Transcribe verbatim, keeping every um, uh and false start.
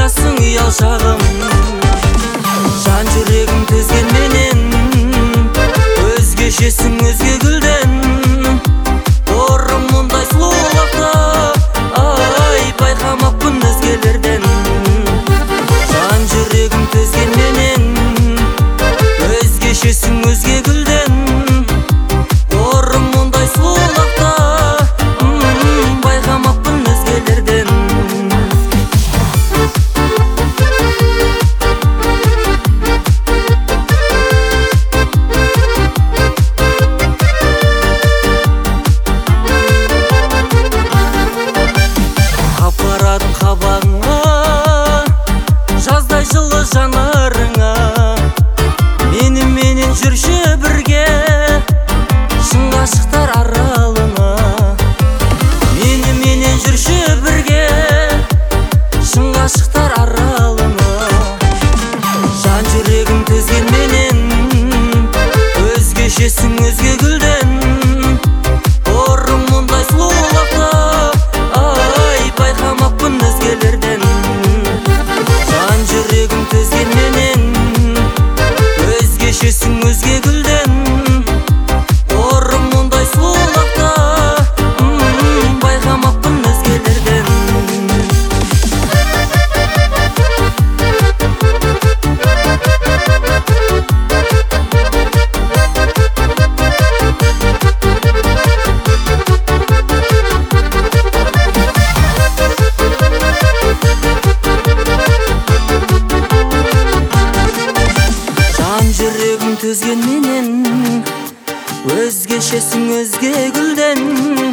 Уясың ұял шағым, жан жүрегім төзген менен, өзгешесің өзге гүлден. Орым мұндай сұлулықты, ай, байқамаппын өзгелерден. Жан жүрегім төзген менен, өзгешесің өзге гүлден. Орым мұндай сұлулықты, байқамаппын өзгелерден. Апарадым қабағыңа, жаздай жылы жанарыңа. Мені менен жүрші бірге, шын ғашықтар аралыңа. Мені менен жүрші бірге, шын ғашықтар аралыңа. Жан жүрегім төзген менен, өзгешесің өзге гүлден. Орым мұндай сұлулықты, ай, байқамаппын өзгелерден. Жан жүрегім төзген менен, өзгешесің өзге гүлден. Орым мұндай сұлулықты, байқамаппын өзгелерден. Жан жүрегім төзген менен, өзгешесің өзге гүлден.